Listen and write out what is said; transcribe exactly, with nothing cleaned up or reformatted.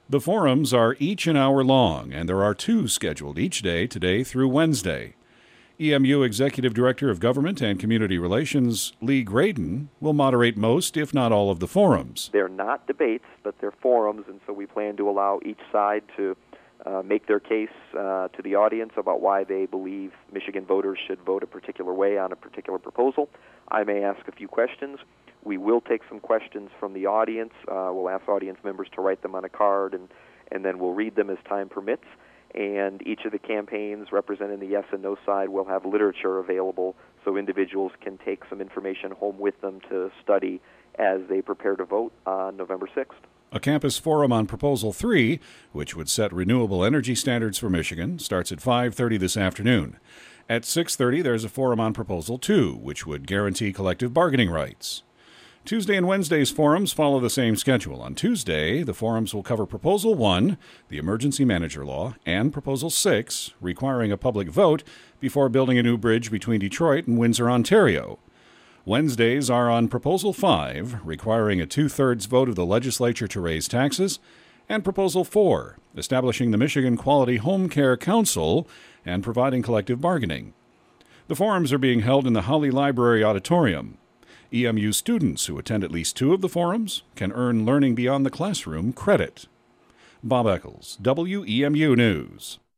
The forums are each an hour long, and there are two scheduled each day, today through Wednesday. E M U Executive Director of Government and Community Relations, Lee Graydon, will moderate most, if not all, of the forums. They're not debates, but they're forums, and so we plan to allow each side to uh, make their case uh, to the audience about why they believe Michigan voters should vote a particular way on a particular proposal. I may ask a few questions. We will take some questions from the audience. Uh, we'll ask audience members to write them on a card, and, and then we'll read them as time permits. And each of the campaigns representing the yes and no side will have literature available so individuals can take some information home with them to study as they prepare to vote on November sixth. A campus forum on Proposal three, which would set renewable energy standards for Michigan, starts at five thirty this afternoon. At six thirty, there's a forum on Proposal two, which would guarantee collective bargaining rights. Tuesday and Wednesday's forums follow the same schedule. On Tuesday, the forums will cover Proposal one, the Emergency Manager Law, and Proposal six, requiring a public vote before building a new bridge between Detroit and Windsor, Ontario. Wednesdays are on Proposal five, requiring a two-thirds vote of the legislature to raise taxes, and Proposal four, establishing the Michigan Quality Home Care Council and providing collective bargaining. The forums are being held in the Holly Library Auditorium. E M U students who attend at least two of the forums can earn Learning Beyond the Classroom credit. Bob Eccles, W E M U News.